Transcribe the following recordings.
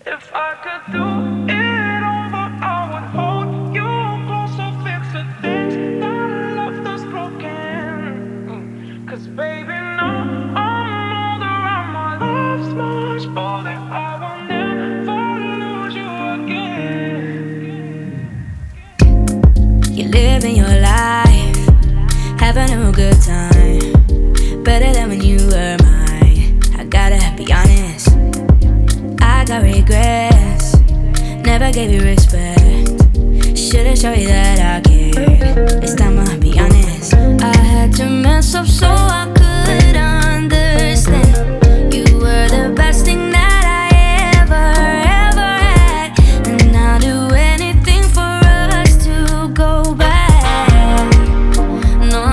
If I could do it over, I would hold you closer, fix the things that left us broken. 'Cause baby, now I'm older and my love's much bolder. I will never lose you again. You're living your life, having a good time, better than when you were mine. I gotta be honest, I got regrets. Never gave you respect. Should've showed you that I cared. This time I'll be honest, I had to mess up so I could understand. You were the best thing that I ever had, and I'll do anything for us to go back. No,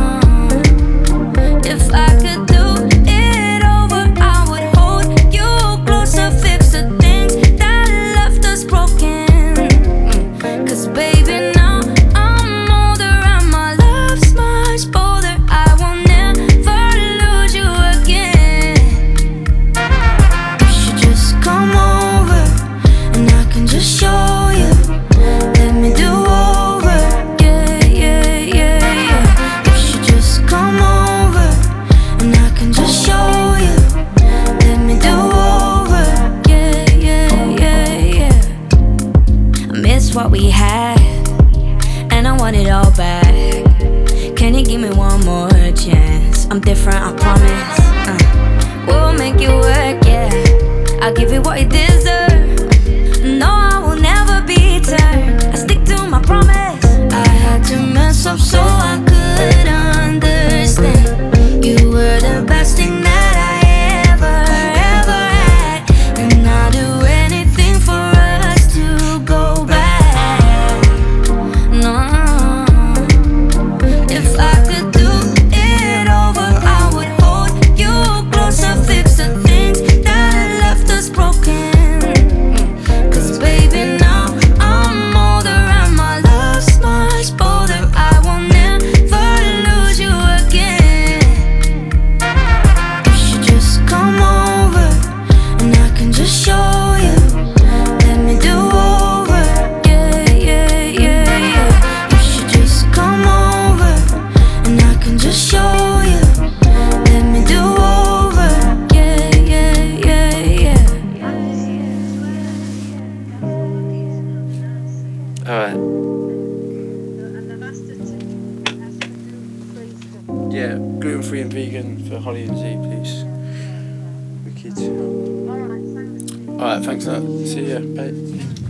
if I could do it over, I would hold you closer, fix the things that left us broken. 'Cause baby, now I'm older and my love's much bolder. I will never lose you again. You should just come over and I can just show you. Let me do over, yeah, yeah, yeah, yeah. You should just come over and I can just show you. Let me do over, yeah, yeah, yeah, yeah. I miss what we had, and I want it all back. Can you give me one more chance? I'm different, I promise. We'll make it work, yeah. I'll give you what you deserve. No, I will never be turned. I stick to my promise. I had to mess up so I could understand. You were the best thing that I ever had, and I'll do anything for us to go back. No, if I could do it over, I would hold you closer, fix the things that left us broken. 'Cause baby, now I'm older and my love's much bolder. I will never lose you again. You should just come over and I can just show you. Let me do over, yeah, yeah, yeah, yeah. You should just come over and I can just show you. Let me do over, yeah, yeah, yeah, yeah. Alright. Yeah, gluten free and vegan for Holly and Z, please. Wicked. Alright, thanks a lot. See ya. Bye.